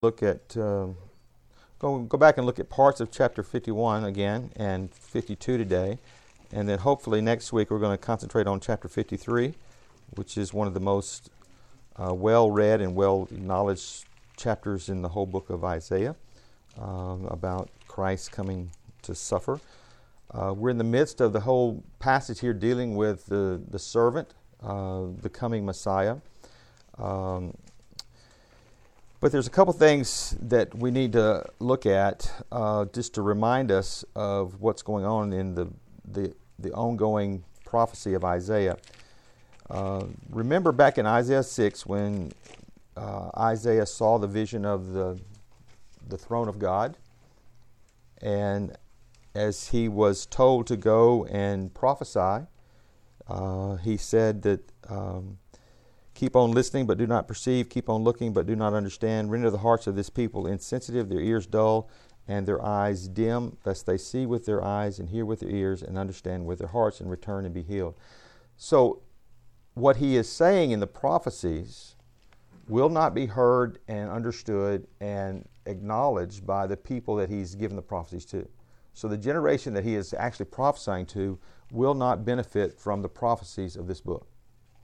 Look at go back and look at parts of chapter 51 again and 52 today, and then hopefully next week we're going to concentrate on chapter 53, which is one of the most well-read and well-acknowledged chapters in the whole book of Isaiah about Christ coming to suffer. We're in the midst of the whole passage here dealing with the servant, the coming Messiah. But there's a couple things that we need to look at just to remind us of what's going on in the ongoing prophecy of Isaiah. Remember back in Isaiah 6 when Isaiah saw the vision of the throne of God, and as he was told to go and prophesy, he said that keep on listening but do not perceive, keep on looking but do not understand, render the hearts of this people insensitive, their ears dull, and their eyes dim, lest they see with their eyes and hear with their ears and understand with their hearts and return and be healed. So what he is saying in the prophecies will not be heard and understood and acknowledged by the people that he's given the prophecies to. So the generation that he is actually prophesying to will not benefit from the prophecies of this book.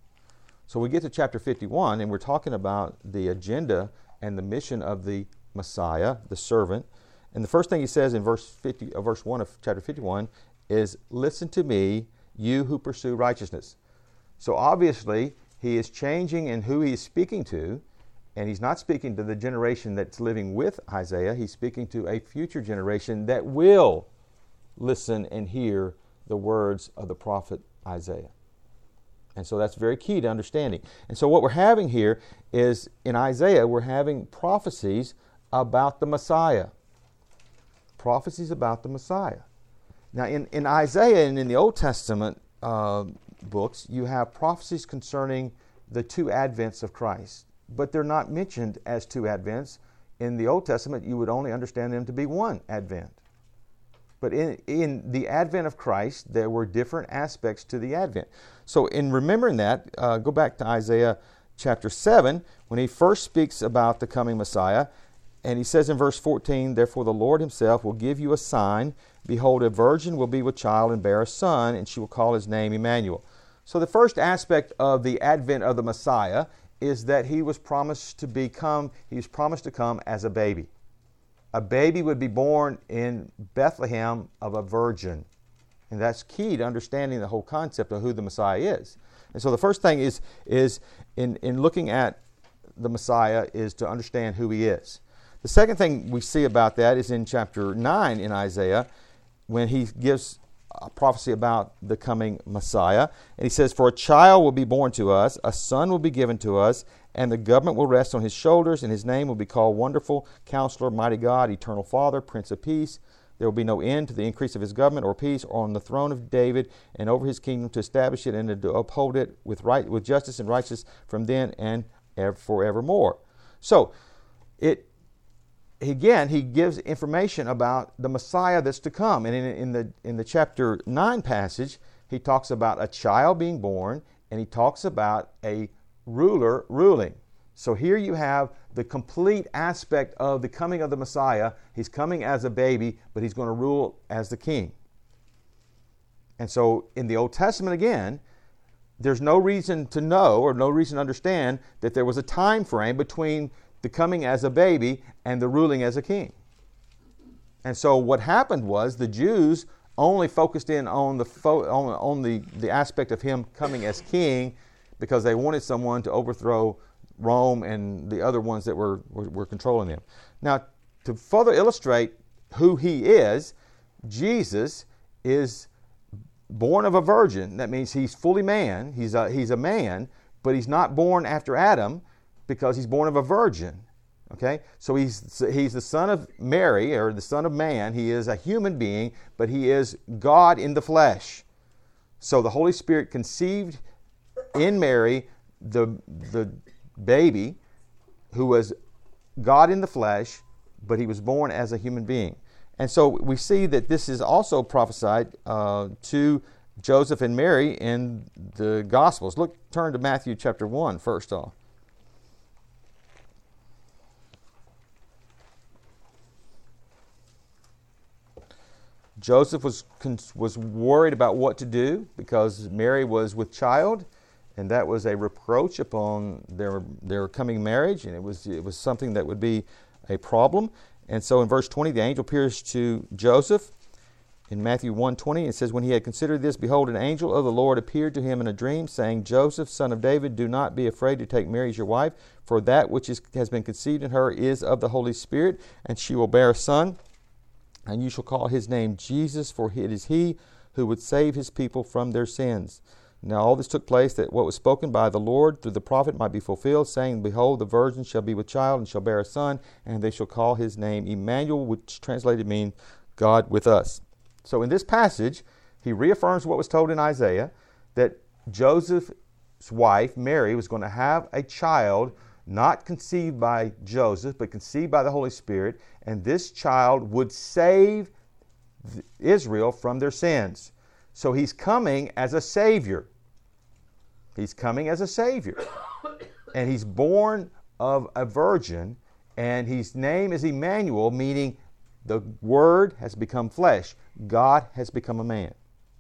So we get to chapter 51, and we're talking about the agenda and the mission of the Messiah, the servant. And the first thing he says in verse 1 of chapter 51 is, "Listen to me, you who pursue righteousness." So obviously, he is changing in who he is speaking to, and he's not speaking to the generation that's living with Isaiah. He's speaking to a future generation that will listen and hear the words of the prophet Isaiah. And so that's very key to understanding. And so what we're having here is, in Isaiah, we're having prophecies about the Messiah. Prophecies about the Messiah. Now, in Isaiah and in the Old Testament books, you have prophecies concerning the two advents of Christ. But they're not mentioned as two advents. In the Old Testament, you would only understand them to be one advent. But in the advent of Christ, there were different aspects to the advent. So in remembering that, go back to Isaiah chapter 7, when he first speaks about the coming Messiah. And he says in verse 14, "Therefore the Lord himself will give you a sign. Behold, a virgin will be with child and bear a son, and she will call his name Emmanuel." So the first aspect of the advent of the Messiah is that he was promised to come as a baby. A baby would be born in Bethlehem of a virgin. And that's key to understanding the whole concept of who the Messiah is. And so the first thing is in looking at the Messiah is to understand who he is. The second thing we see about that is in chapter 9 in Isaiah, when he gives a prophecy about the coming Messiah. And he says, "For a child will be born to us, a son will be given to us, and the government will rest on his shoulders, and his name will be called Wonderful, Counselor, Mighty God, Eternal Father, Prince of Peace. There will be no end to the increase of his government or peace on the throne of David and over his kingdom, to establish it and to uphold it with justice and righteousness from then and forevermore." So, he gives information about the Messiah that's to come. And in the chapter 9 passage, he talks about a child being born, and he talks about a ruler ruling. So here you have the complete aspect of the coming of the Messiah. He's coming as a baby, but he's going to rule as the king. And so in the Old Testament again, there's no reason to know or no reason to understand that there was a time frame between the coming as a baby and the ruling as a king. And so what happened was the Jews only focused in on the aspect of him coming as king because they wanted someone to overthrow Rome and the other ones that were controlling them. Now, to further illustrate who he is, Jesus is born of a virgin. That means he's fully man. He's a man, but he's not born after Adam because he's born of a virgin. Okay? So he's the son of Mary, or the son of man. He is a human being, but he is God in the flesh. So the Holy Spirit conceived in Mary the baby who was God in the flesh, but he was born as a human being. And so we see that this is also prophesied to Joseph and Mary in the Gospels. Turn to Matthew chapter 1 first off. Joseph was worried about what to do because Mary was with child, and that was a reproach upon their coming marriage, and it was something that would be a problem. And so in verse 20, the angel appears to Joseph. In Matthew 1:20, it says, "When he had considered this, behold, an angel of the Lord appeared to him in a dream, saying, Joseph, son of David, do not be afraid to take Mary as your wife, for that which has been conceived in her is of the Holy Spirit, and she will bear a son, and you shall call his name Jesus, for it is he who would save his people from their sins." Now all this took place that what was spoken by the Lord through the prophet might be fulfilled, saying, "Behold, the virgin shall be with child, and shall bear a son, and they shall call his name Emmanuel," which translated means God with us. So in this passage, he reaffirms what was told in Isaiah, that Joseph's wife, Mary, was going to have a child not conceived by Joseph, but conceived by the Holy Spirit, and this child would save Israel from their sins. So he's coming as a Savior. He's coming as a Savior. And he's born of a virgin, and his name is Emmanuel, meaning the Word has become flesh. God has become a man.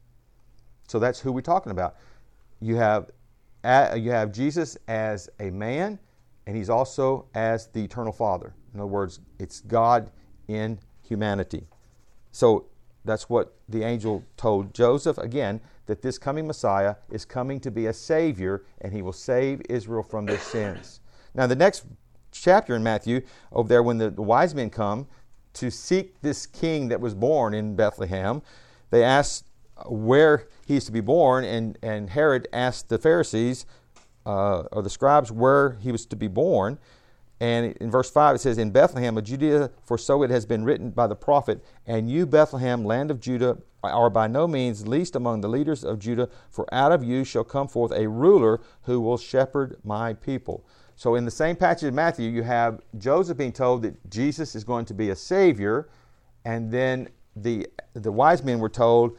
So that's who we're talking about. You have Jesus as a man, and he's also as the eternal Father. In other words, it's God in humanity. So that's what the angel told Joseph, again, that this coming Messiah is coming to be a Savior, and he will save Israel from their sins. Now, the next chapter in Matthew, over there when the wise men come to seek this king that was born in Bethlehem, they asked where he is to be born, and Herod asked the Pharisees or the scribes where he was to be born. And in verse 5 it says, "In Bethlehem of Judea, for so it has been written by the prophet, and you, Bethlehem, land of Judah, are by no means least among the leaders of Judah, for out of you shall come forth a ruler who will shepherd my people." So in the same passage of Matthew, you have Joseph being told that Jesus is going to be a Savior, and then the wise men were told,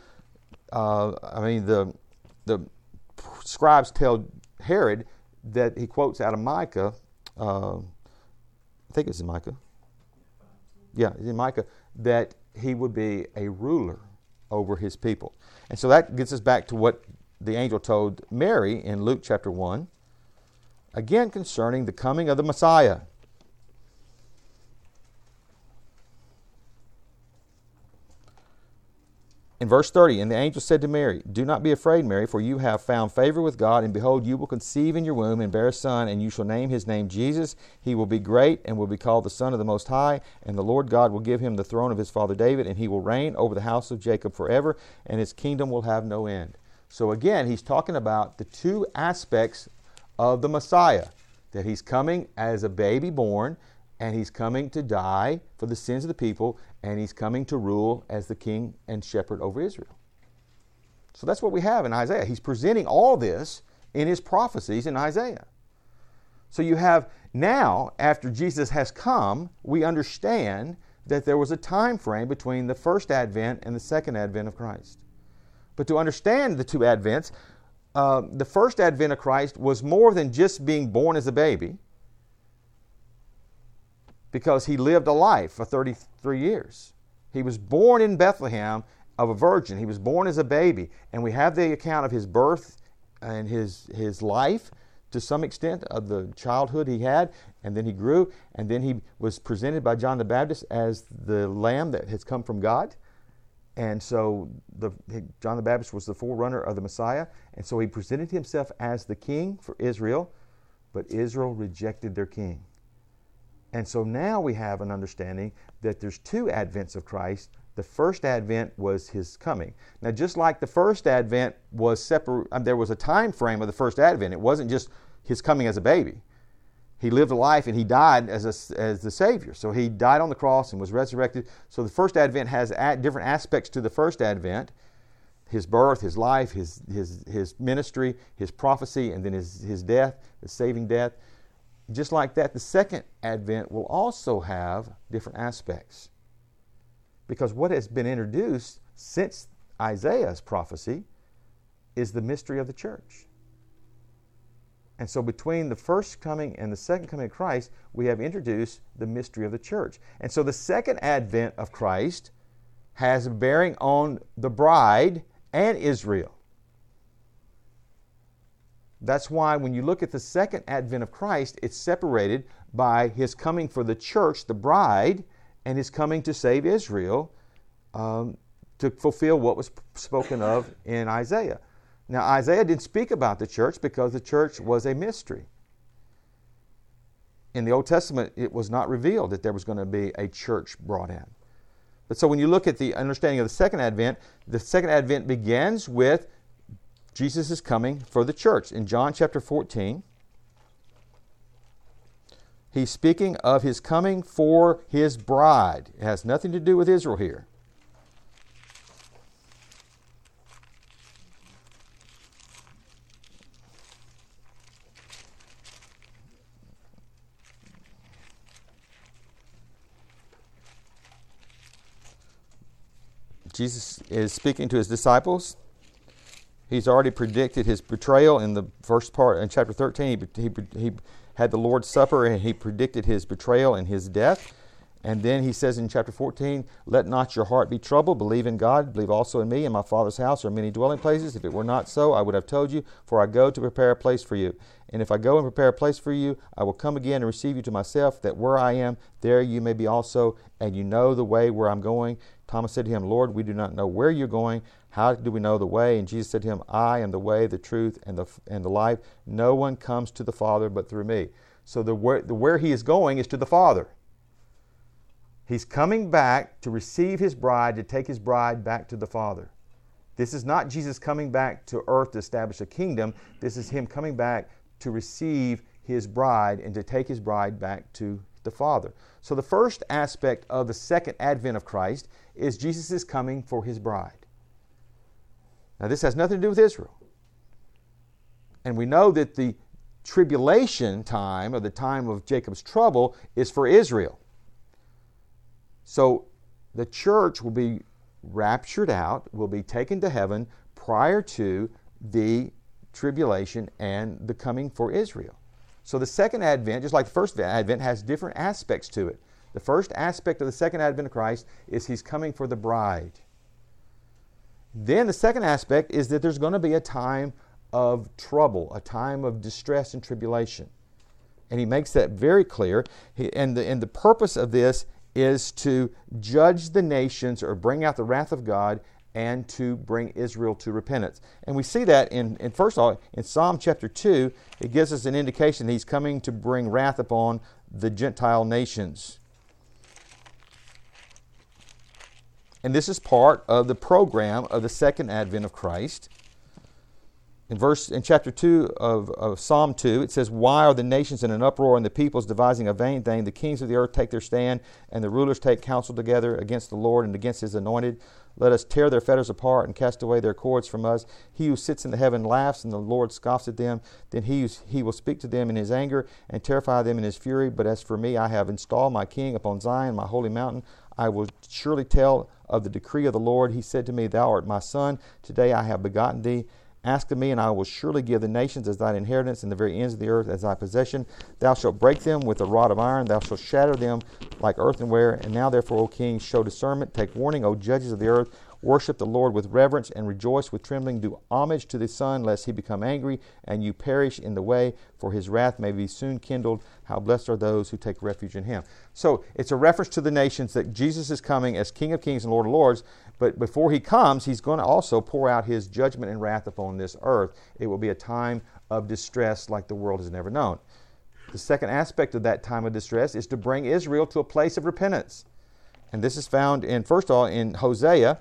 the scribes tell Herod that he quotes out of Micah, I think it's in Micah. Yeah, it's in Micah, that he would be a ruler over his people. And so that gets us back to what the angel told Mary in Luke chapter 1. Again, concerning the coming of the Messiah. In verse 30, "And the angel said to Mary, Do not be afraid, Mary, for you have found favor with God, and behold, you will conceive in your womb and bear a son, and you shall name his name Jesus. He will be great and will be called the Son of the Most High, and the Lord God will give him the throne of his father David, and he will reign over the house of Jacob forever, and his kingdom will have no end." So again, he's talking about the two aspects of the Messiah, that he's coming as a baby born, and he's coming to die for the sins of the people, and he's coming to rule as the king and shepherd over Israel. So that's what we have in Isaiah. He's presenting all this in his prophecies in Isaiah. So you have now, after Jesus has come, we understand that there was a time frame between the first advent and the second advent of Christ. But to understand the two advents, the first advent of Christ was more than just being born as a baby, because he lived a life for 33 years. He was born in Bethlehem of a virgin. He was born as a baby. And we have the account of his birth and his life to some extent, of the childhood he had, and then he grew, and then he was presented by John the Baptist as the Lamb that has come from God. And so John the Baptist was the forerunner of the Messiah. And so he presented himself as the king for Israel, but Israel rejected their king. And so now we have an understanding that there's two advents of Christ. The first advent was his coming. Now, just like the first advent was separate, there was a time frame of the first advent. It wasn't just his coming as a baby. He lived a life and he died as the Savior. So he died on the cross and was resurrected. So the first advent has different aspects to the first advent: his birth, his life, his ministry, his prophecy, and then his death, the saving death. Just like that, the second advent will also have different aspects. Because what has been introduced since Isaiah's prophecy is the mystery of the church. And so between the first coming and the second coming of Christ, we have introduced the mystery of the church. And so the second advent of Christ has a bearing on the bride and Israel. That's why when you look at the second advent of Christ, it's separated by his coming for the church, the bride, and his coming to save Israel, to fulfill what was spoken of in Isaiah. Now, Isaiah didn't speak about the church because the church was a mystery. In the Old Testament, it was not revealed that there was going to be a church brought in. But so when you look at the understanding of the second advent begins with Jesus is coming for the church. In John chapter 14, he's speaking of his coming for his bride. It has nothing to do with Israel here. Jesus is speaking to his disciples. He's already predicted his betrayal in the first part. In chapter 13, he had the Lord's Supper and he predicted his betrayal and his death. And then he says in chapter 14, let not your heart be troubled. Believe in God. Believe also in me. In my Father's house are many dwelling places. If it were not so, I would have told you, for I go to prepare a place for you. And if I go and prepare a place for you, I will come again and receive you to myself, that where I am, there you may be also, and you know the way where I'm going. Thomas said to him, Lord, we do not know where you're going. How do we know the way? And Jesus said to him, I am the way, the truth, and the life. No one comes to the Father but through me. So the where he is going is to the Father. He's coming back to receive his bride, to take his bride back to the Father. This is not Jesus coming back to earth to establish a kingdom. This is him coming back to receive his bride and to take his bride back to the Father. So the first aspect of the second advent of Christ is Jesus is coming for his bride. Now this has nothing to do with Israel. And we know that the tribulation time, or the time of Jacob's trouble, is for Israel. So the church will be raptured out, will be taken to heaven prior to the tribulation and the coming for Israel. So the second advent, just like the first advent, has different aspects to it. The first aspect of the second advent of Christ is he's coming for the bride. Then the second aspect is that there's going to be a time of trouble, a time of distress and tribulation. And he makes that very clear. And the purpose of this is to judge the nations or bring out the wrath of God and to bring Israel to repentance. And we see that in first of all, in Psalm chapter 2, it gives us an indication that he's coming to bring wrath upon the Gentile nations. And this is part of the program of the second advent of Christ. In chapter 2 of Psalm 2, it says, why are the nations in an uproar and the peoples devising a vain thing? The kings of the earth take their stand, and the rulers take counsel together against the Lord and against his anointed. Let us tear their fetters apart and cast away their cords from us. He who sits in the heaven laughs, and the Lord scoffs at them. Then he will speak to them in his anger and terrify them in his fury. But as for me, I have installed my king upon Zion, my holy mountain. I will surely tell of the decree of the Lord. He said to me, thou art my son. Today I have begotten thee. Ask of me, and I will surely give the nations as thine inheritance, and the very ends of the earth as thy possession. Thou shalt break them with a rod of iron. Thou shalt shatter them like earthenware. And now therefore, O kings, show discernment. Take warning, O judges of the earth. Worship the Lord with reverence and rejoice with trembling. Do homage to the Son, lest he become angry and you perish in the way, for his wrath may be soon kindled. How blessed are those who take refuge in him. So it's a reference to the nations that Jesus is coming as King of Kings and Lord of Lords. But before he comes, he's going to also pour out his judgment and wrath upon this earth. It will be a time of distress like the world has never known. The second aspect of that time of distress is to bring Israel to a place of repentance. And this is found first of all, in Hosea.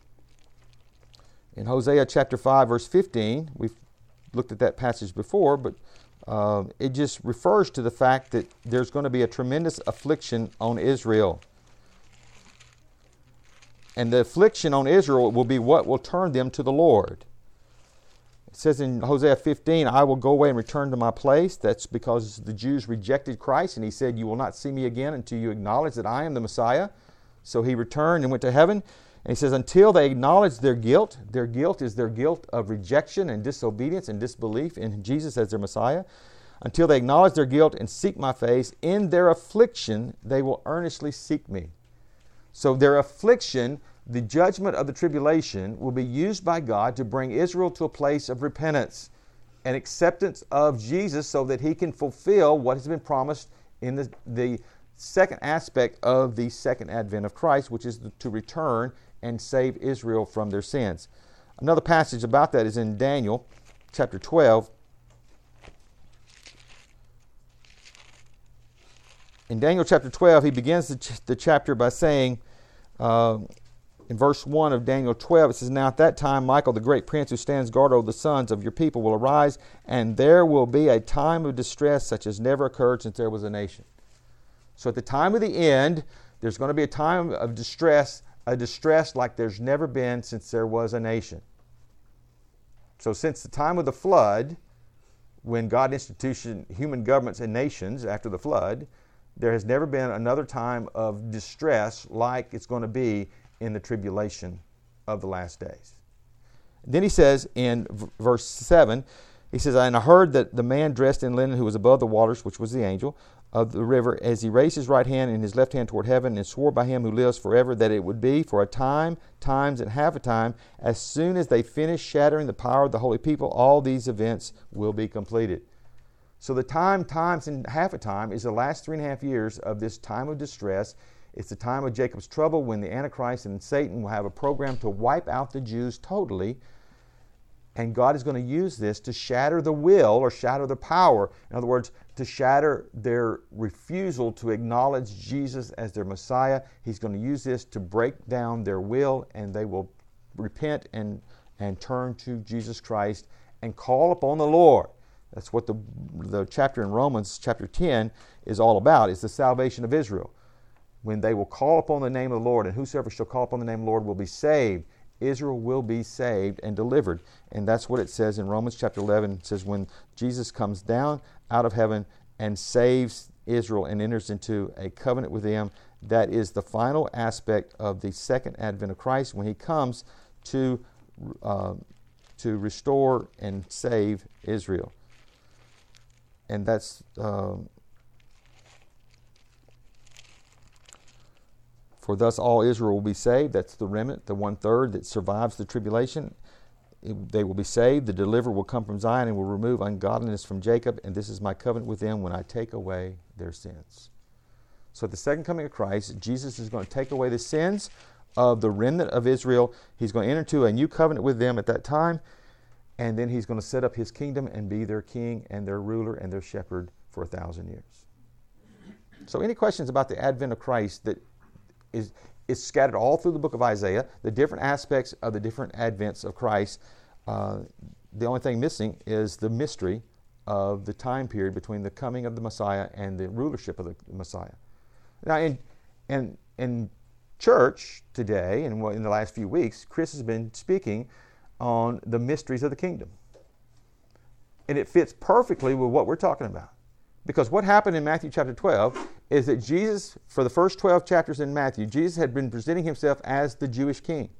In Hosea chapter 5, verse 15, we've looked at that passage before, but it just refers to the fact that there's going to be a tremendous affliction on Israel. And the affliction on Israel will be what will turn them to the Lord. It says in Hosea 15, I will go away and return to my place. That's because the Jews rejected Christ, and he said, you will not see me again until you acknowledge that I am the Messiah. So he returned and went to heaven. And he says, until they acknowledge their guilt is their guilt of rejection and disobedience and disbelief in Jesus as their Messiah. Until they acknowledge their guilt and seek my face, in their affliction they will earnestly seek me. So their affliction, the judgment of the tribulation will be used by God to bring Israel to a place of repentance and acceptance of Jesus so that he can fulfill what has been promised in the second aspect of the second advent of Christ, which is to return and save Israel from their sins. Another passage about that is in Daniel chapter 12. In Daniel chapter 12, he begins the chapter by saying, in verse 1 of Daniel 12, it says, "Now at that time Michael, the great prince who stands guard over the sons of your people, will arise, and there will be a time of distress such as never occurred since there was a nation." So at the time of the end, there's going to be a time of distress, a distress like there's never been since there was a nation. So since the time of the flood, when God instituted human governments and nations after the flood, there has never been another time of distress like it's going to be in the tribulation of the last days. Then he says in verse 7, he says, "And I heard that the man dressed in linen who was above the waters, which was the angel of the river, as he raised his right hand and his left hand toward heaven, and swore by him who lives forever that it would be for a time, times, and half a time, as soon as they finish shattering the power of the holy people, all these events will be completed." So the time, times, and half a time is the last 3.5 years of this time of distress. It's the time of Jacob's trouble when the Antichrist and Satan will have a program to wipe out the Jews totally. And God is going to use this to shatter the will or shatter the power. In other words, to shatter their refusal to acknowledge Jesus as their Messiah. He's going to use this to break down their will, and they will repent and turn to Jesus Christ and call upon the Lord. That's what the chapter in Romans, chapter 10, is all about, is the salvation of Israel. When they will call upon the name of the Lord, and whosoever shall call upon the name of the Lord will be saved. Israel will be saved and delivered. And that's what it says in Romans chapter 11. It says when Jesus comes down out of heaven and saves Israel and enters into a covenant with them, that is the final aspect of the second advent of Christ, when he comes to restore and save Israel. And that's for thus all Israel will be saved. That's the remnant, the 1/3 that survives the tribulation. They will be saved. The deliverer will come from Zion and will remove ungodliness from Jacob. And this is my covenant with them when I take away their sins. So at the second coming of Christ, Jesus is going to take away the sins of the remnant of Israel. He's going to enter into a new covenant with them at that time. And then he's going to set up his kingdom and be their king and their ruler and their shepherd for 1,000 years. So any questions about the advent of Christ that is scattered all through the book of Isaiah, the different aspects of the different advents of Christ. The only thing missing is the mystery of the time period between the coming of the Messiah and the rulership of the Messiah. Now, in church today, and in the last few weeks, Chris has been speaking on the mysteries of the kingdom. And it fits perfectly with what we're talking about. Because what happened in Matthew chapter 12 is that Jesus, for the first 12 chapters in Matthew, Jesus had been presenting himself as the Jewish king.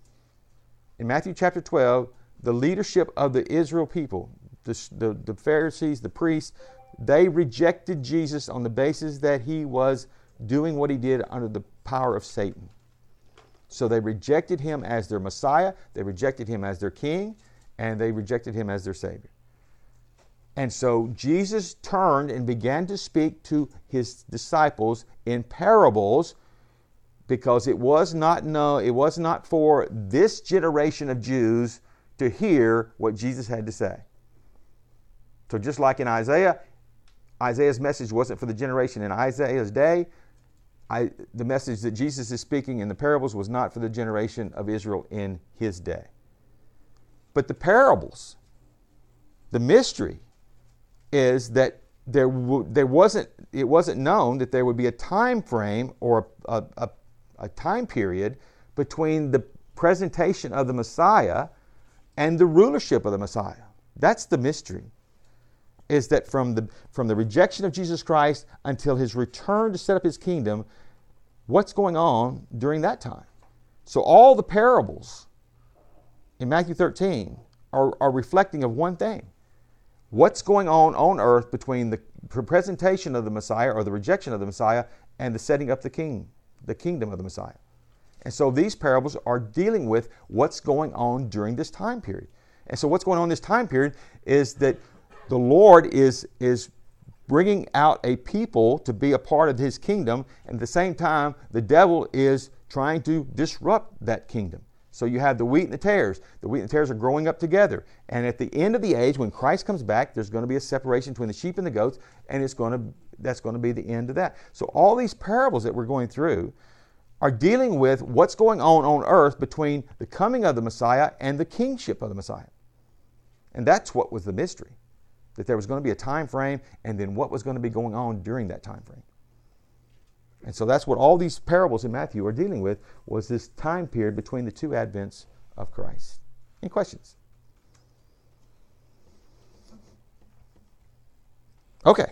In Matthew chapter 12, the leadership of the Israel people, the Pharisees, the priests, they rejected Jesus on the basis that he was doing what he did under the power of Satan. So they rejected him as their Messiah, they rejected him as their king, and they rejected him as their Savior. And so Jesus turned and began to speak to his disciples in parables, because it was not for this generation of Jews to hear what Jesus had to say. So just like in Isaiah, Isaiah's message wasn't for the generation in Isaiah's day. The message that Jesus is speaking in the parables was not for the generation of Israel in his day. But the parables, the mystery, is that it wasn't known that there would be a time frame or a time period between the presentation of the Messiah and the rulership of the Messiah. That's the mystery. Is that from the rejection of Jesus Christ until his return to set up his kingdom, what's going on during that time? So all the parables in Matthew 13 are reflecting of one thing. What's going on earth between the presentation of the Messiah or the rejection of the Messiah and the setting up the kingdom of the Messiah. And so these parables are dealing with what's going on during this time period. And so what's going on in this time period is that the Lord is bringing out a people to be a part of his kingdom, and at the same time, the devil is trying to disrupt that kingdom. So you have the wheat and the tares. The wheat and the tares are growing up together. And at the end of the age, when Christ comes back, there's going to be a separation between the sheep and the goats, and that's going to be the end of that. So all these parables that we're going through are dealing with what's going on earth between the coming of the Messiah and the kingship of the Messiah. And that's what was the mystery, that there was going to be a time frame, and then what was going to be going on during that time frame. And so that's what all these parables in Matthew are dealing with, was this time period between the two advents of Christ. Any questions? Okay.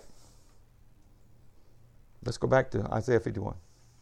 Let's go back to Isaiah 51.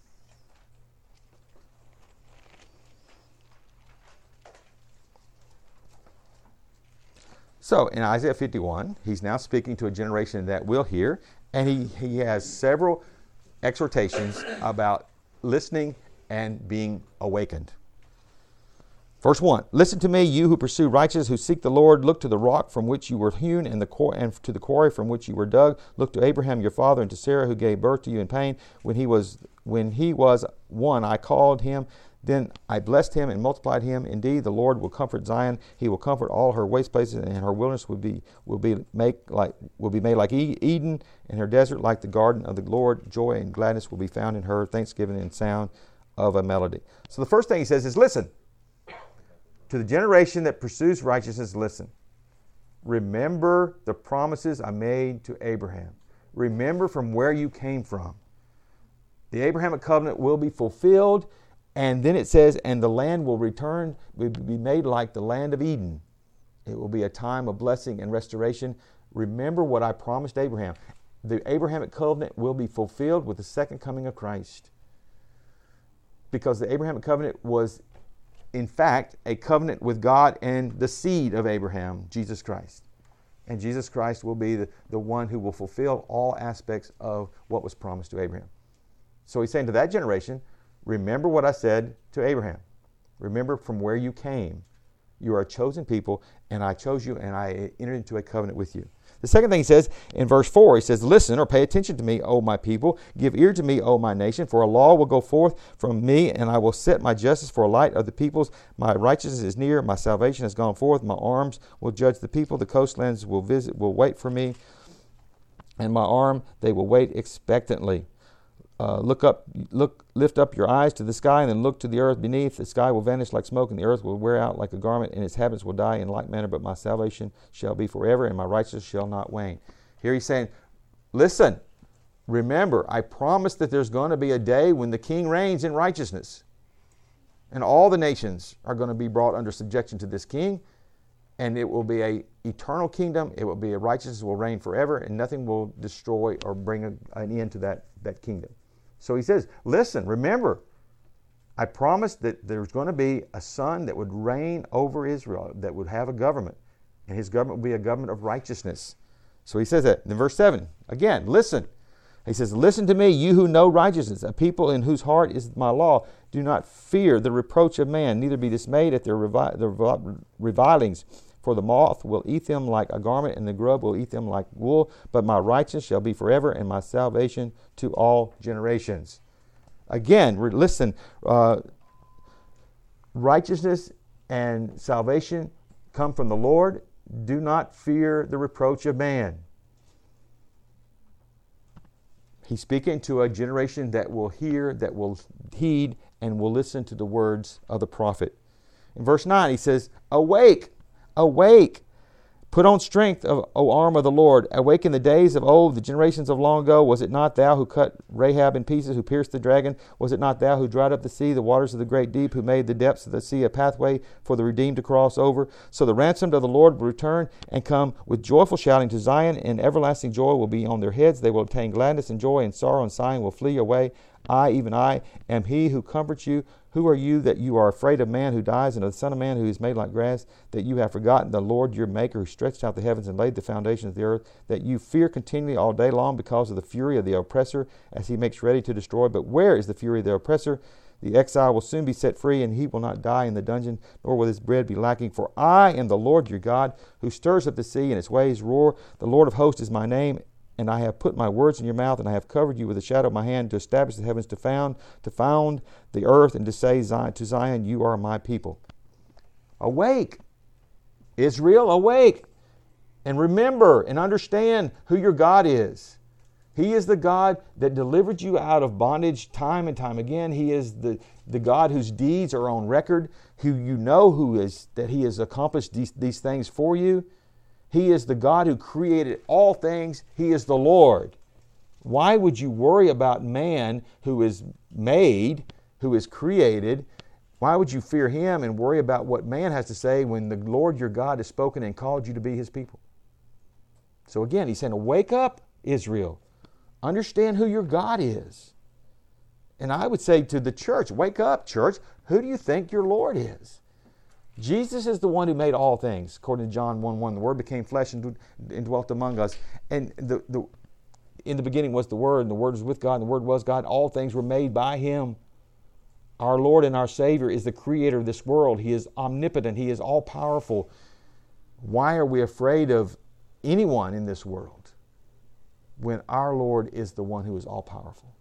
So in Isaiah 51, he's now speaking to a generation that will hear, and he has several exhortations about listening and being awakened. Verse 1, listen to me, you who pursue righteousness, who seek the Lord. Look to the rock from which you were hewn, and to the quarry from which you were dug. Look to Abraham your father, and to Sarah who gave birth to you in pain. When he was one, I called him. Then I blessed him and multiplied him. Indeed, the Lord will comfort Zion. He will comfort all her waste places, and her wilderness will be made like Eden, and her desert like the garden of the Lord. Joy and gladness will be found in her, thanksgiving and sound of a melody. So the first thing he says is, listen. To the generation that pursues righteousness, listen. Remember the promises I made to Abraham. Remember from where you came from. The Abrahamic covenant will be fulfilled. And then it says, and the land will be made like the land of Eden. It will be a time of blessing and restoration. Remember what I promised Abraham. The Abrahamic covenant will be fulfilled with the second coming of Christ. Because the Abrahamic covenant was, in fact, a covenant with God and the seed of Abraham, Jesus Christ. And Jesus Christ will be the one who will fulfill all aspects of what was promised to Abraham. So he's saying to that generation, remember what I said to Abraham. Remember from where you came. You are a chosen people, and I chose you, and I entered into a covenant with you. The second thing he says in verse 4, he says, listen or pay attention to me, O my people. Give ear to me, O my nation. For a law will go forth from me, and I will set my justice for a light of the peoples. My righteousness is near. My salvation has gone forth. My arms will judge the people. The coastlands will wait for me. And my arm, they will wait expectantly. Lift up your eyes to the sky, and then look to the earth beneath. The sky will vanish like smoke, and the earth will wear out like a garment, and its habits will die in like manner. But my salvation shall be forever, and my righteousness shall not wane. Here he's saying, listen, remember, I promised that there's going to be a day when the king reigns in righteousness. And all the nations are going to be brought under subjection to this king. And it will be an eternal kingdom. It will be a righteousness will reign forever, and nothing will destroy or bring an end to that kingdom. So he says, listen, remember, I promised that there's going to be a son that would reign over Israel, that would have a government, and his government will be a government of righteousness. So he says that in verse 7. Again, listen. He says, listen to me, you who know righteousness, a people in whose heart is my law. Do not fear the reproach of man, neither be dismayed at their revilings. For the moth will eat them like a garment, and the grub will eat them like wool. But my righteousness shall be forever, and my salvation to all generations. Again, listen, righteousness and salvation come from the Lord. Do not fear the reproach of man. He's speaking to a generation that will hear, that will heed, and will listen to the words of the prophet. In verse 9, he says, awake. Awake, put on strength, O arm of the Lord. Awake in the days of old, the generations of long ago. Was it not thou who cut Rahab in pieces, who pierced the dragon? Was it not thou who dried up the sea, the waters of the great deep, who made the depths of the sea a pathway for the redeemed to cross over? So the ransomed of the Lord will return and come with joyful shouting to Zion, and everlasting joy will be on their heads. They will obtain gladness and joy, and sorrow and sighing will flee away. I, even I, am he who comforts you. Who are you that you are afraid of man who dies, and of the Son of Man who is made like grass, that you have forgotten the Lord your Maker, who stretched out the heavens and laid the foundations of the earth, that you fear continually all day long because of the fury of the oppressor, as he makes ready to destroy? But where is the fury of the oppressor? The exile will soon be set free, and he will not die in the dungeon, nor will his bread be lacking. For I am the Lord your God, who stirs up the sea, and its waves roar. The Lord of hosts is my name, and I have put my words in your mouth, and I have covered you with the shadow of my hand, to establish the heavens, to found the earth, and to say to Zion, you are my people. Awake, Israel, awake, and remember and understand who your God is. He is the God that delivered you out of bondage time and time again. He is the God whose deeds are on record, who you know that He has accomplished these things for you. He is the God who created all things. He is the Lord. Why would you worry about man who is made, who is created? Why would you fear him and worry about what man has to say when the Lord your God has spoken and called you to be His people? So again, He's saying, wake up, Israel. Understand who your God is. And I would say to the church, wake up, church. Who do you think your Lord is? Jesus is the one who made all things. According to John 1:1, the Word became flesh and dwelt among us. And in the beginning was the Word, and the Word was with God, and the Word was God. All things were made by Him. Our Lord and our Savior is the creator of this world. He is omnipotent. He is all-powerful. Why are we afraid of anyone in this world when our Lord is the one who is all-powerful?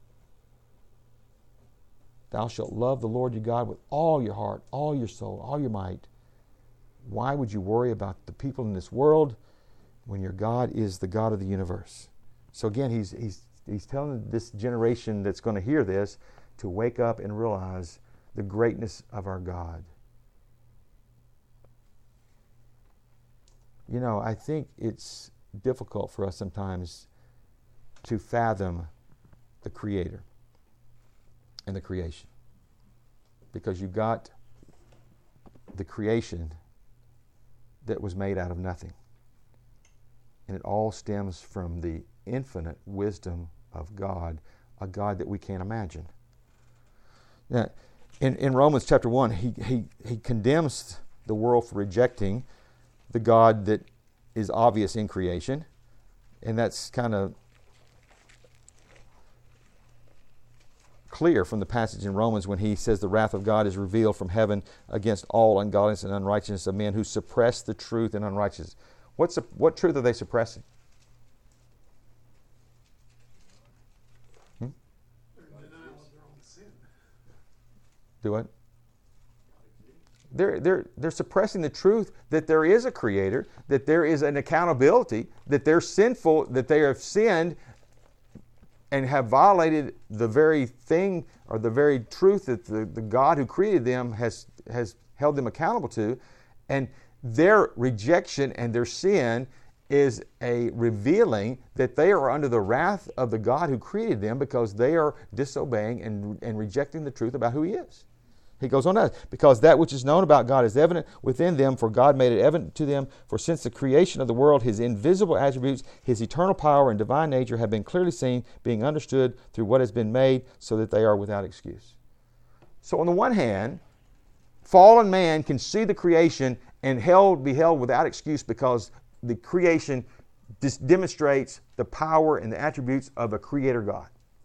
Thou shalt love the Lord your God with all your heart, all your soul, all your might. Why would you worry about the people in this world when your God is the God of the universe? So again, he's telling this generation that's going to hear this to wake up and realize the greatness of our God. You know, I think it's difficult for us sometimes to fathom the Creator and the creation, because you've got the creation that was made out of nothing, and it all stems from the infinite wisdom of God, a God that we can't imagine. Now, in Romans chapter 1, he condemns the world for rejecting the God that is obvious in creation, and that's kind of clear from the passage in Romans when he says the wrath of God is revealed from heaven against all ungodliness and unrighteousness of men who suppress the truth in unrighteousness. What truth are they suppressing? Do what? They're suppressing the truth that there is a Creator, that there is an accountability, that they're sinful, that they have sinned and have violated the very thing or the very truth that the God who created them has held them accountable to. And their rejection and their sin is a revealing that they are under the wrath of the God who created them, because they are disobeying and rejecting the truth about who He is. He goes on to, because that which is known about God is evident within them, for God made it evident to them. For since the creation of the world, His invisible attributes, His eternal power and divine nature have been clearly seen, being understood through what has been made, so that they are without excuse. So on the one hand, fallen man can see the creation and be held without excuse, because the creation demonstrates the power and the attributes of a Creator God.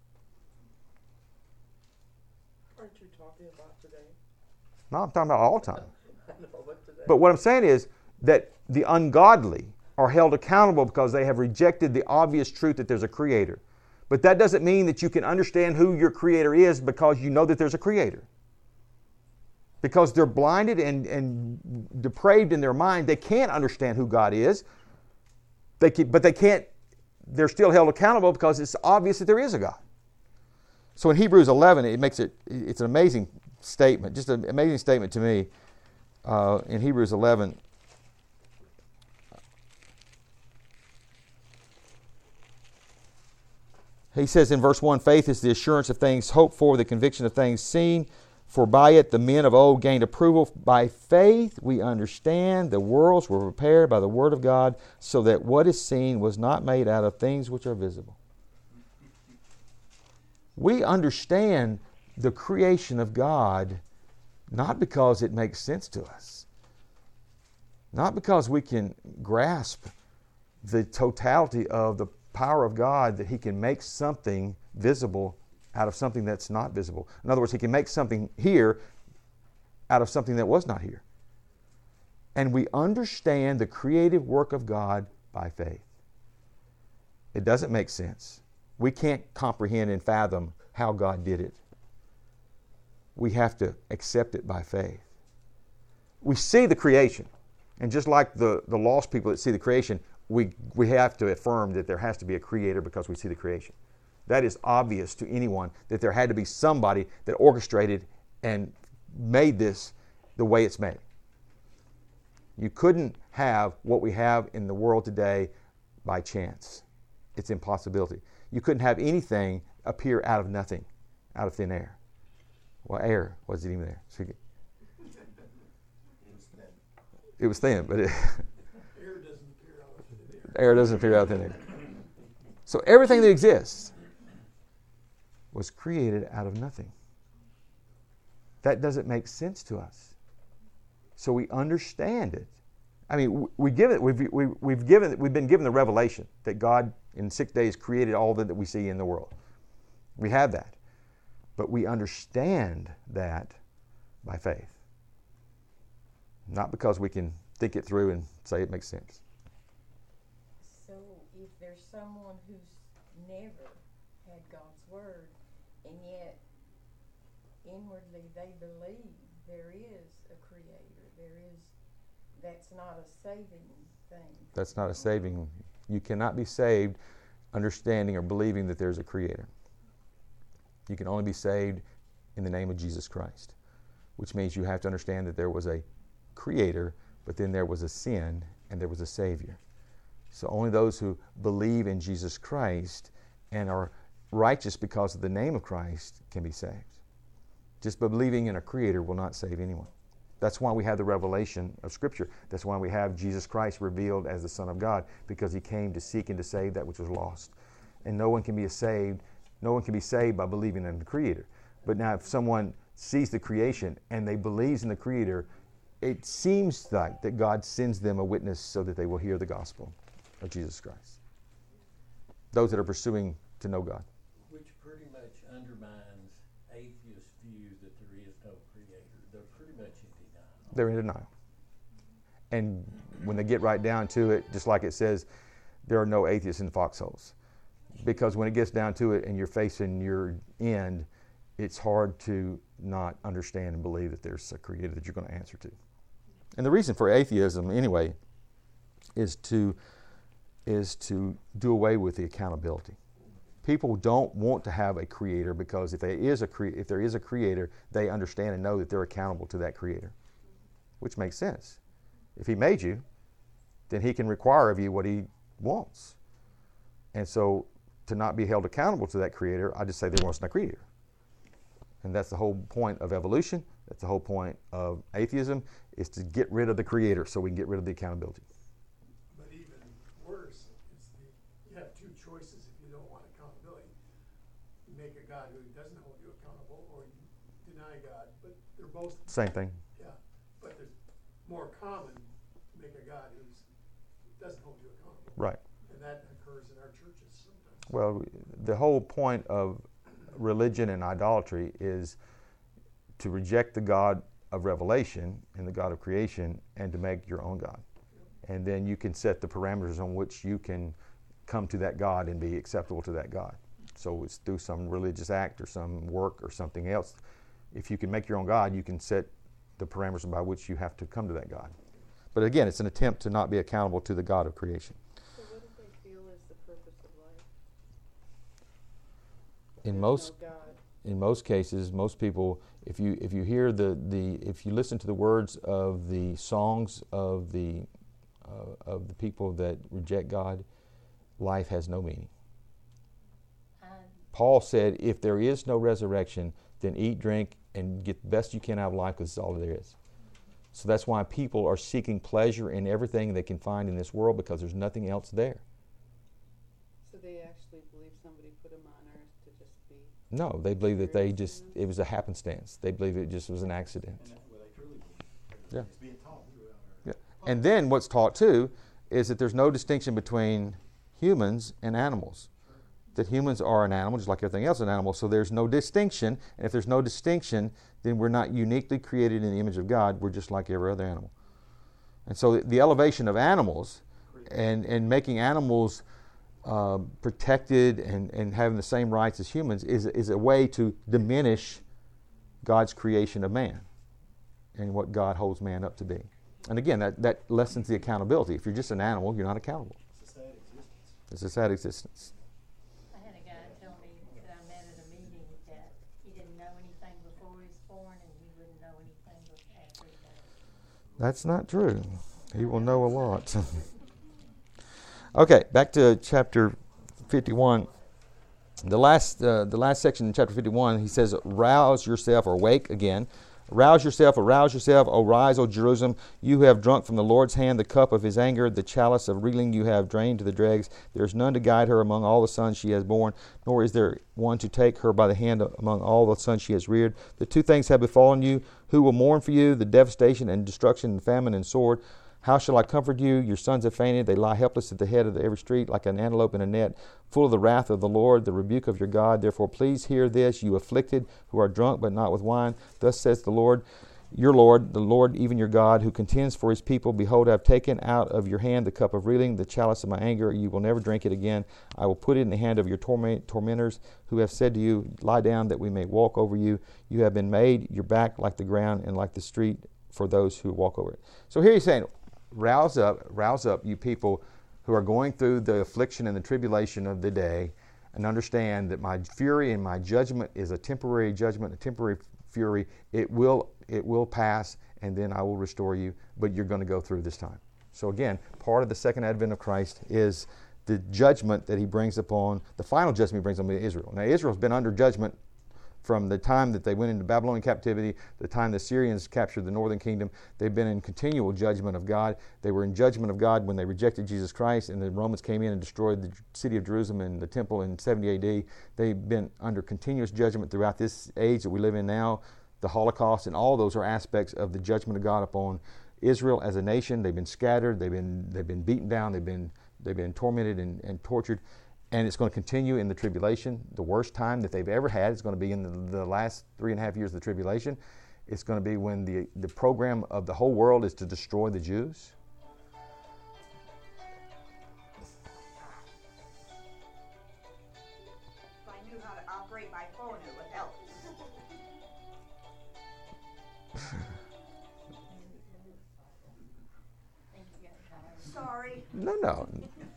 No, I'm talking about all the time. But what I'm saying is that the ungodly are held accountable because they have rejected the obvious truth that there's a Creator. But that doesn't mean that you can understand who your Creator is because you know that there's a Creator. Because they're blinded and depraved in their mind, they can't understand who God is. They're still held accountable because it's obvious that there is a God. So in Hebrews 11, it's an amazing statement, just an amazing statement to me. In Hebrews 11, he says in verse 1, faith is the assurance of things hoped for, the conviction of things seen. For by it the men of old gained approval. By faith we understand the worlds were prepared by the word of God, so that what is seen was not made out of things which are visible. We understand the creation of God not because it makes sense to us, not because we can grasp the totality of the power of God, that He can make something visible out of something that's not visible. In other words, he can make something here out of something that was not here. And we understand the creative work of God by faith. It doesn't make sense. We can't comprehend and fathom how God did it. We have to accept it by faith. We see the creation. And just like the lost people that see the creation, we have to affirm that there has to be a creator because we see the creation. That is obvious to anyone that there had to be somebody that orchestrated and made this the way it's made. You couldn't have what we have in the world today by chance. It's impossibility. You couldn't have anything appear out of nothing, out of thin air. Well, air wasn't even there. So it was thin, but air doesn't appear out of thin air. So everything that exists was created out of nothing. That doesn't make sense to us. So we understand it. I mean, we've been given the revelation that God in 6 days created all that we see in the world. We have that. But we understand that by faith. Not because we can think it through and say it makes sense. So if there's someone who's never had God's Word, and yet inwardly they believe there is a Creator, that's not a saving thing. That's not a saving. You cannot be saved understanding or believing that there's a Creator. You can only be saved in the name of Jesus Christ, which means you have to understand that there was a Creator, but then there was a sin and there was a Savior. So only those who believe in Jesus Christ and are righteous because of the name of Christ can be saved. Just believing in a Creator will not save anyone. That's why we have the revelation of Scripture. That's why we have Jesus Christ revealed as the Son of God, because He came to seek and to save that which was lost. And no one can be saved by believing in the Creator. But now if someone sees the creation and they believes in the Creator, it seems like that God sends them a witness so that they will hear the gospel of Jesus Christ. Those that are pursuing to know God. Which pretty much undermines atheist view that there is no Creator. They're pretty much in denial. They're in denial. And when they get right down to it, just like it says, there are no atheists in foxholes. Because when it gets down to it and you're facing your end, it's hard to not understand and believe that there's a Creator that you're going to answer to. And the reason for atheism, anyway, is to do away with the accountability. People don't want to have a Creator because if there is a Creator, they understand and know that they're accountable to that Creator, which makes sense. If He made you, then He can require of you what He wants. And so to not be held accountable to that Creator, I just say there was no Creator. And that's the whole point of evolution. That's the whole point of atheism, is to get rid of the Creator so we can get rid of the accountability. But even worse, you have two choices if you don't want accountability. You make a God who doesn't hold you accountable, or you deny God. But they're both... Same thing. Yeah, but it's more common to make a God who doesn't hold you accountable. Right. And that occurs in our churches sometimes. Well, the whole point of religion and idolatry is to reject the God of revelation and the God of creation and to make your own God. And then you can set the parameters on which you can come to that God and be acceptable to that God. So it's through some religious act or some work or something else. If you can make your own God, you can set the parameters by which you have to come to that God. But again, it's an attempt to not be accountable to the God of creation. So what do they feel is the purpose of life? In most cases, most people, if you hear if you listen to the words of the songs of the people that reject God, life has no meaning. Paul said, if there is no resurrection, then eat, drink, and get the best you can out of life, because it's all there is. So that's why people are seeking pleasure in everything they can find in this world, because there's nothing else there. So they actually believe somebody put them on earth to just be... No, they believe that it was a happenstance. They believe it just was an accident. And that's what they truly believe. Yeah. It's being taught. Yeah. And then what's taught too is that there's no distinction between humans and animals. that humans are an animal, just like everything else is an animal. So there's no distinction. And if there's no distinction, then we're not uniquely created in the image of God. We're just like every other animal. And so the elevation of animals and making animals protected and having the same rights as humans is a way to diminish God's creation of man and what God holds man up to be. And again, that lessens the accountability. If you're just an animal, you're not accountable. It's a sad existence. I had a guy tell me that I met at a meeting that he didn't know anything before he was born and he wouldn't know anything after he died. That's not true. He will know a lot. Okay, back to chapter 51. The last section in chapter 51, he says, "Rouse yourself," or wake again. "Rouse yourself, arouse yourself, O rise, O Jerusalem. You have drunk from the Lord's hand the cup of his anger, the chalice of reeling you have drained to the dregs. There is none to guide her among all the sons she has borne, nor is there one to take her by the hand among all the sons she has reared. The two things have befallen you. Who will mourn for you? The devastation and destruction and famine and sword. How shall I comfort you? Your sons have fainted. They lie helpless at the head of every street, like an antelope in a net, full of the wrath of the Lord, the rebuke of your God. Therefore please hear this, you afflicted, who are drunk, but not with wine. Thus says the Lord, your Lord, the Lord, even your God, who contends for his people. Behold, I have taken out of your hand the cup of reeling, the chalice of my anger. You will never drink it again. I will put it in the hand of your tormentors, who have said to you, lie down, that we may walk over you. You have been made your back like the ground and like the street for those who walk over it." So here he's saying, rouse up, you people who are going through the affliction and the tribulation of the day, and understand that my fury and my judgment is a temporary judgment, a temporary fury. It will pass, and then I will restore you, but you're going to go through this time. So again, part of the second advent of Christ is the judgment that he brings upon, the final judgment he brings upon Israel. Now, Israel's been under judgment from the time that they went into Babylonian captivity, the time the Syrians captured the northern kingdom. They've been in continual judgment of God. They were in judgment of God when they rejected Jesus Christ, and the Romans came in and destroyed the city of Jerusalem and the temple in 70 AD. They've been under continuous judgment throughout this age that we live in now. The Holocaust and all those are aspects of the judgment of God upon Israel as a nation. They've been scattered. They've been beaten down. They've been tormented and tortured. And it's going to continue in the tribulation. The worst time that they've ever had is going to be in the last 3.5 years of the tribulation. It's going to be when the program of the whole world is to destroy the Jews. If I knew how to operate my phone, it would help. Sorry. No.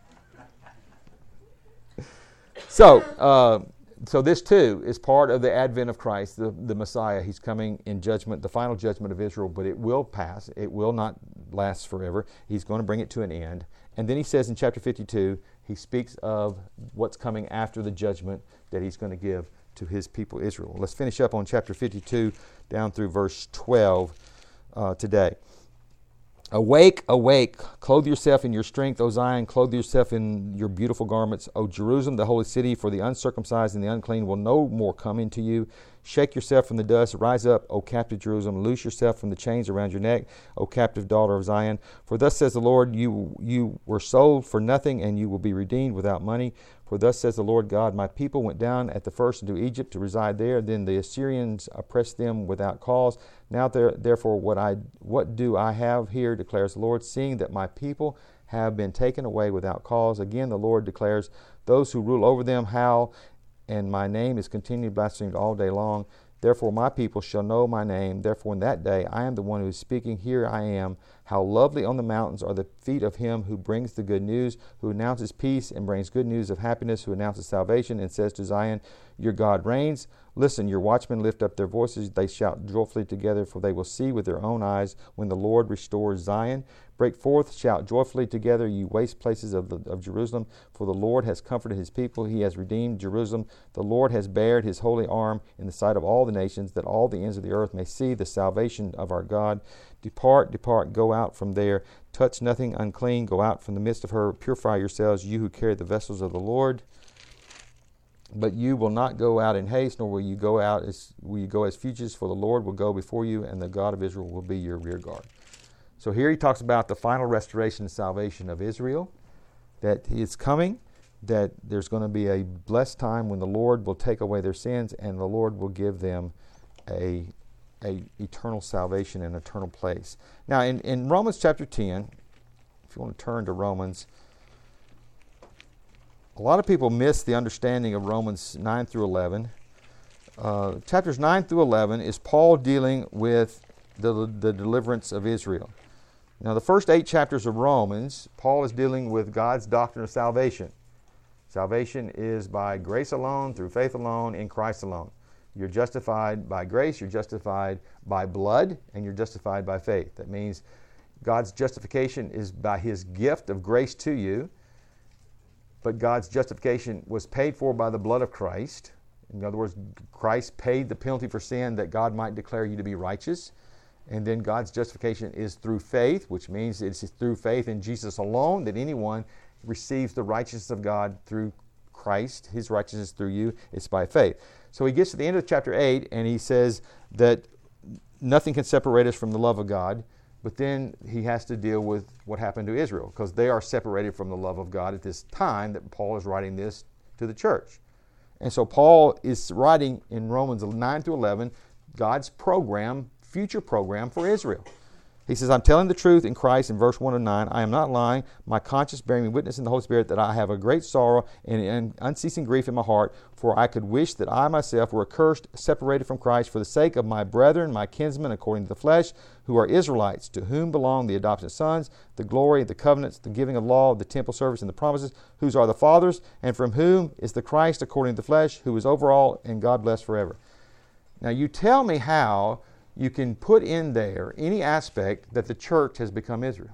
So this too is part of the advent of Christ, the Messiah. He's coming in judgment, the final judgment of Israel, but it will pass. It will not last forever. He's going to bring it to an end. And then he says in chapter 52, he speaks of what's coming after the judgment that he's going to give to his people Israel. Let's finish up on chapter 52 down through verse 12 today. "Awake, awake, clothe yourself in your strength, O Zion, clothe yourself in your beautiful garments, O Jerusalem, the holy city, for the uncircumcised and the unclean will no more come into you. Shake yourself from the dust, rise up, O captive Jerusalem, loose yourself from the chains around your neck, O captive daughter of Zion. For thus says the Lord, you were sold for nothing, and you will be redeemed without money. For thus says the Lord God, my people went down at the first into Egypt to reside there. Then the Assyrians oppressed them without cause. Now therefore what do I have here, declares the Lord, seeing that my people have been taken away without cause. Again the Lord declares, those who rule over them howl, and my name is continually blasphemed all day long. Therefore my people shall know my name. Therefore in that day I am the one who is speaking. Here I am. How lovely on the mountains are the feet of him who brings the good news, who announces peace and brings good news of happiness, who announces salvation and says to Zion, your God reigns. Listen, your watchmen lift up their voices. They shout joyfully together, for they will see with their own eyes when the Lord restores Zion. Break forth, shout joyfully together, you waste places of Jerusalem, for the Lord has comforted his people. He has redeemed Jerusalem. The Lord has bared his holy arm in the sight of all the nations, that all the ends of the earth may see the salvation of our God. Depart, depart, go out from there. Touch nothing unclean. Go out from the midst of her. Purify yourselves, you who carry the vessels of the Lord. But you will not go out in haste, nor will you go as fugitives, for the Lord will go before you, and the God of Israel will be your rear guard. So here he talks about the final restoration and salvation of Israel, that it's coming. that there's going to be a blessed time when the Lord will take away their sins and the Lord will give them a eternal salvation and eternal place. Now, in Romans chapter 10, if you want to turn to Romans, a lot of people miss the understanding of Romans 9 through 11. Chapters 9 through 11 is Paul dealing with the deliverance of Israel. Now, the first 8 chapters of Romans, Paul is dealing with God's doctrine of salvation. Salvation is by grace alone, through faith alone, in Christ alone. You're justified by grace, you're justified by blood, and you're justified by faith. That means God's justification is by His gift of grace to you, but God's justification was paid for by the blood of Christ. In other words, Christ paid the penalty for sin that God might declare you to be righteous. And then God's justification is through faith, which means it's through faith in Jesus alone that anyone receives the righteousness of God through Christ, His righteousness through you. It's by faith. So he gets to the end of chapter 8 and he says that nothing can separate us from the love of God. But then he has to deal with what happened to Israel, because they are separated from the love of God at this time that Paul is writing this to the church. And so Paul is writing in Romans 9 through 11 God's program, future program for Israel. He says, I'm telling the truth in Christ in verse 1 and 9. I am not lying. My conscience bearing me witness in the Holy Spirit that I have a great sorrow and unceasing grief in my heart, for I could wish that I myself were accursed, separated from Christ for the sake of my brethren, my kinsmen according to the flesh, who are Israelites, to whom belong the adoption of sons, the glory, the covenants, the giving of law, the temple service, and the promises, whose are the fathers, and from whom is the Christ according to the flesh, who is over all, and God bless forever. Now you tell me how you can put in there any aspect that the church has become Israel.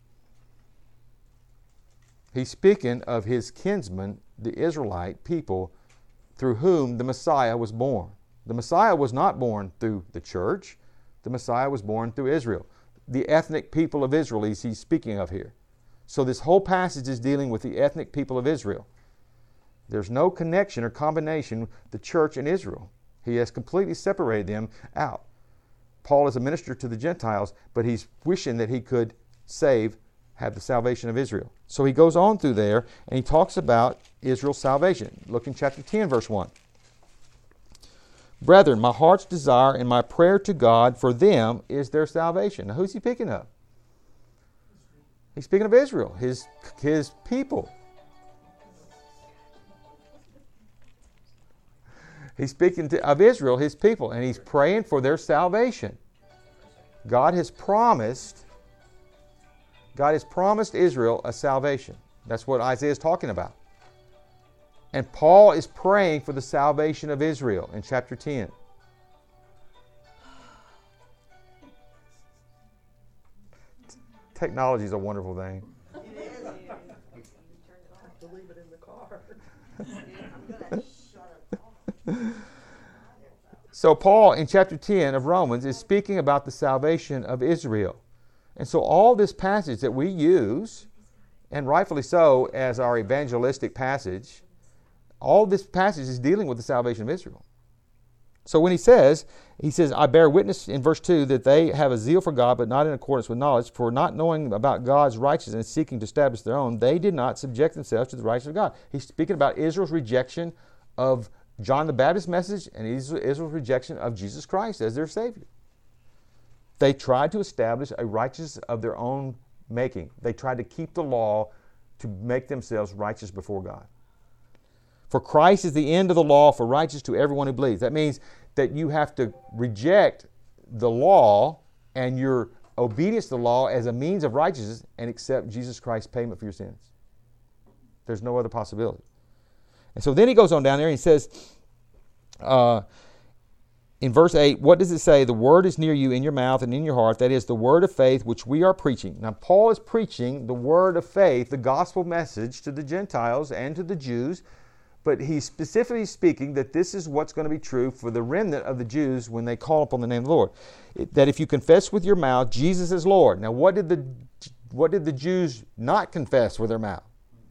He's speaking of his kinsmen, the Israelite people, through whom the Messiah was born. The Messiah was not born through the church. The Messiah was born through Israel. The ethnic people of Israel he's speaking of here. So this whole passage is dealing with the ethnic people of Israel. There's no connection or combination with the church and Israel. He has completely separated them out. Paul is a minister to the Gentiles, but he's wishing that he could have the salvation of Israel. So he goes on through there, and he talks about Israel's salvation. Look in chapter 10, verse 1. Brethren, my heart's desire and my prayer to God for them is their salvation. Now, who's he speaking of? He's speaking of Israel, his people. He's speaking of Israel, his people, and he's praying for their salvation. God has promised Israel a salvation. That's what Isaiah is talking about. And Paul is praying for the salvation of Israel in chapter 10. Technology is a wonderful thing. It is. I have to leave it in the car. I'm gonna shut it off. So Paul, in chapter 10 of Romans, is speaking about the salvation of Israel. And so all this passage that we use, and rightfully so, as our evangelistic passage, all this passage is dealing with the salvation of Israel. So when he says, I bear witness in verse 2 that they have a zeal for God, but not in accordance with knowledge, for not knowing about God's righteousness and seeking to establish their own, they did not subject themselves to the righteousness of God. He's speaking about Israel's rejection of John the Baptist's message and Israel's rejection of Jesus Christ as their Savior. They tried to establish a righteousness of their own making. They tried to keep the law to make themselves righteous before God. For Christ is the end of the law for righteous to everyone who believes. That means that you have to reject the law and your obedience to the law as a means of righteousness and accept Jesus Christ's payment for your sins. There's no other possibility. And so then he goes on down there and he says, in verse 8, what does it say? The word is near you in your mouth and in your heart. That is the word of faith which we are preaching. Now, Paul is preaching the word of faith, the gospel message to the Gentiles and to the Jews. But he's specifically speaking that this is what's going to be true for the remnant of the Jews when they call upon the name of the Lord. That if you confess with your mouth Jesus is Lord. Now, what did the Jews not confess with their mouth?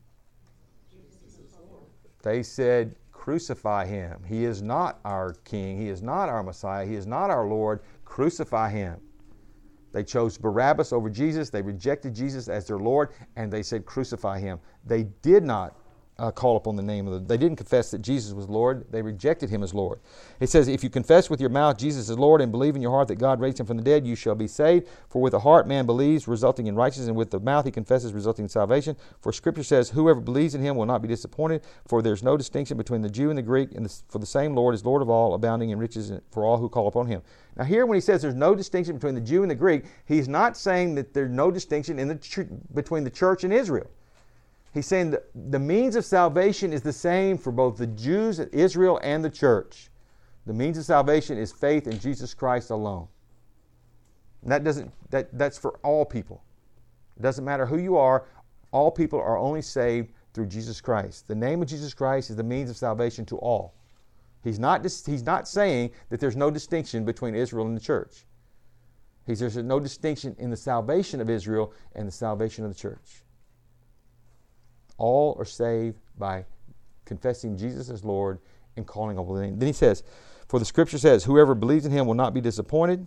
They said, crucify him. He is not our king. He is not our Messiah. He is not our Lord. Crucify him. They chose Barabbas over Jesus. They rejected Jesus as their Lord, and they said, crucify him. They did not call upon the name of the... They didn't confess that Jesus was Lord. They rejected him as Lord. It says, if you confess with your mouth Jesus is Lord and believe in your heart that God raised him from the dead, you shall be saved. For with the heart man believes, resulting in righteousness, and with the mouth he confesses, resulting in salvation. For Scripture says, whoever believes in him will not be disappointed. For there's no distinction between the Jew and the Greek, and for the same Lord is Lord of all, abounding in riches for all who call upon him. Now here when he says there's no distinction between the Jew and the Greek, he's not saying that there's no distinction in between the church and Israel. He's saying that the means of salvation is the same for both the Jews, Israel, and the church. The means of salvation is faith in Jesus Christ alone. And that's for all people. It doesn't matter who you are. All people are only saved through Jesus Christ. The name of Jesus Christ is the means of salvation to all. He's not saying that there's no distinction between Israel and the church. There's no distinction in the salvation of Israel and the salvation of the church. All are saved by confessing Jesus as Lord and calling on the name. Then he says, for the Scripture says, whoever believes in him will not be disappointed.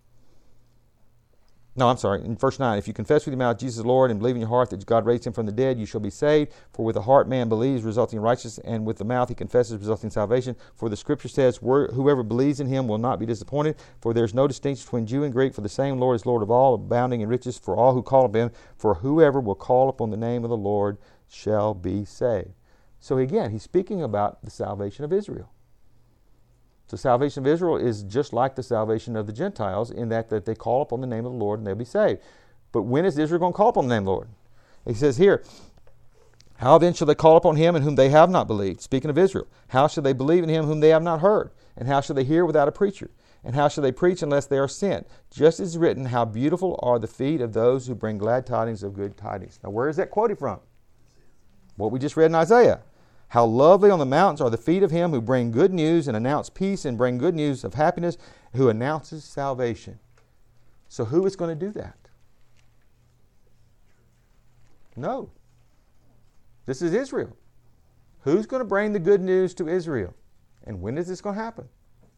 No, I'm sorry. In verse 9, if you confess with your mouth Jesus is Lord and believe in your heart that God raised him from the dead, you shall be saved. For with the heart man believes, resulting in righteousness, and with the mouth he confesses, resulting in salvation. For the Scripture says, whoever believes in him will not be disappointed. For there is no distinction between Jew and Greek, for the same Lord is Lord of all, abounding in riches for all who call upon him. For whoever will call upon the name of the Lord shall be saved. So again, he's speaking about the salvation of Israel. The salvation of Israel is just like the salvation of the Gentiles in that they call upon the name of the Lord and they'll be saved. But when is Israel going to call upon the name of the Lord? He says here, how then shall they call upon him in whom they have not believed? Speaking of Israel. How shall they believe in him whom they have not heard? And how shall they hear without a preacher? And how shall they preach unless they are sent? Just as written, how beautiful are the feet of those who bring glad tidings of good tidings. Now where is that quoted from? What we just read in Isaiah. How lovely on the mountains are the feet of him who bring good news and announce peace and bring good news of happiness, who announces salvation. So who is going to do that? No. This is Israel. Who's going to bring the good news to Israel? And when is this going to happen?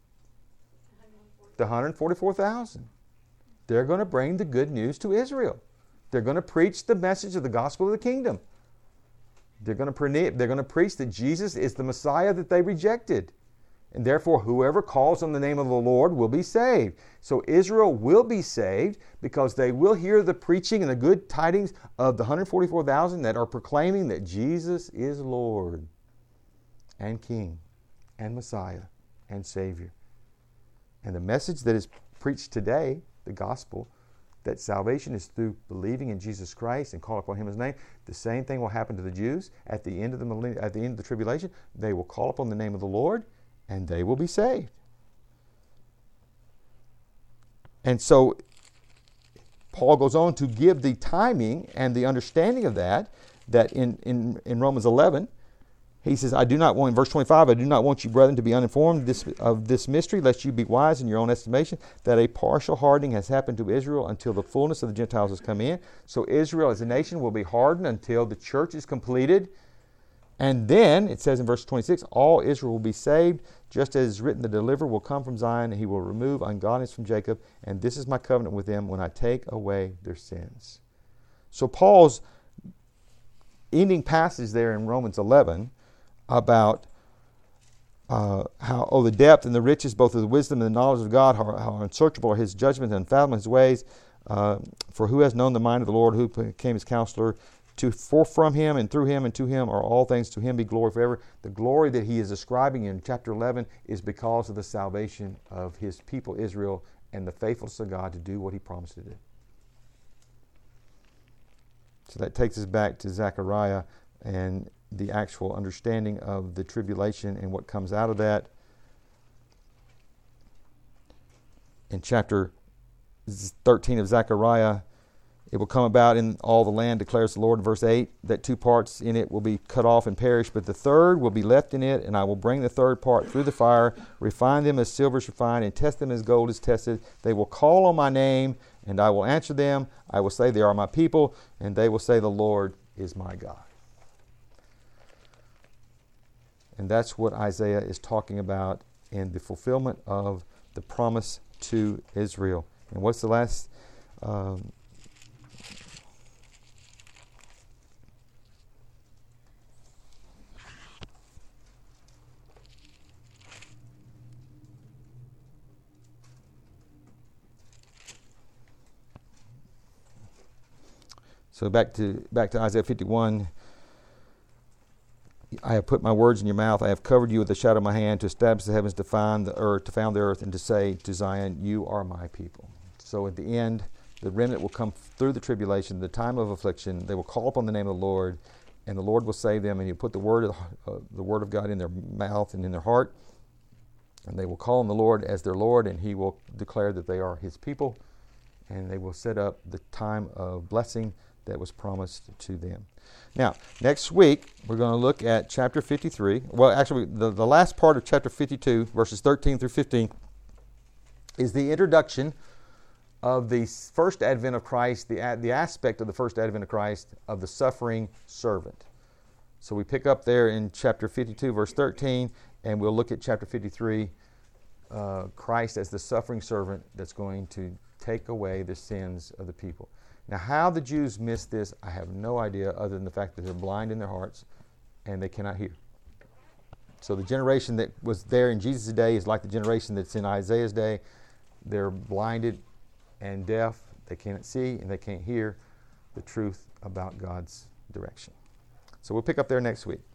The 144,000. They're going to bring the good news to Israel. They're going to preach the message of the gospel of the kingdom. They're going to preach that Jesus is the Messiah that they rejected. And therefore, whoever calls on the name of the Lord will be saved. So Israel will be saved because they will hear the preaching and the good tidings of the 144,000 that are proclaiming that Jesus is Lord and King and Messiah and Savior. And the message that is preached today, the gospel, that salvation is through believing in Jesus Christ and calling upon him in his name. The same thing will happen to the Jews at the end of the tribulation. They will call upon the name of the Lord and they will be saved. And so Paul goes on to give the timing and the understanding of that in Romans 11. He says, I do not want, in verse 25, I do not want you, brethren, to be uninformed of this mystery, lest you be wise in your own estimation, that a partial hardening has happened to Israel until the fullness of the Gentiles has come in. So Israel as a nation will be hardened until the church is completed. And then, it says in verse 26, all Israel will be saved, just as is written, the deliverer will come from Zion, and he will remove ungodliness from Jacob, and this is my covenant with them when I take away their sins. So Paul's ending passage there in Romans 11 about how the depth and the riches, both of the wisdom and the knowledge of God, how unsearchable are his judgments and unfathomable his ways. For who has known the mind of the Lord, who became his counselor? For from him and through him and to him are all things. To him be glory forever. The glory that he is describing in chapter 11 is because of the salvation of his people Israel and the faithfulness of God to do what he promised to do. So that takes us back to Zechariah and the actual understanding of the tribulation and what comes out of that. In chapter 13 of Zechariah, it will come about in all the land, declares the Lord, in verse 8, that 2 parts in it will be cut off and perish, but the third will be left in it, and I will bring the third part through the fire, refine them as silver is refined, and test them as gold is tested. They will call on my name, and I will answer them. I will say, they are my people, and they will say, the Lord is my God. And that's what Isaiah is talking about in the fulfillment of the promise to Israel. And what's the last... So back to Isaiah 51. I have put my words in your mouth. I have covered you with the shadow of my hand to establish the heavens, to found the earth, and to say to Zion, you are my people. So at the end, the remnant will come through the tribulation, the time of affliction. They will call upon the name of the Lord, and the Lord will save them. And He'll put the word of God in their mouth and in their heart, and they will call on the Lord as their Lord, and He will declare that they are His people, and they will set up the time of blessing that was promised to them. Now, next week, we're going to look at chapter 53. Well, actually, the last part of chapter 52, verses 13 through 15, is the introduction of the first advent of Christ, the aspect of the first advent of Christ, of the suffering servant. So we pick up there in chapter 52, verse 13, and we'll look at chapter 53, Christ as the suffering servant that's going to take away the sins of the people. Now, how the Jews missed this, I have no idea, other than the fact that they're blind in their hearts and they cannot hear. So the generation that was there in Jesus' day is like the generation that's in Isaiah's day. They're blinded and deaf. They can't see and they can't hear the truth about God's direction. So we'll pick up there next week.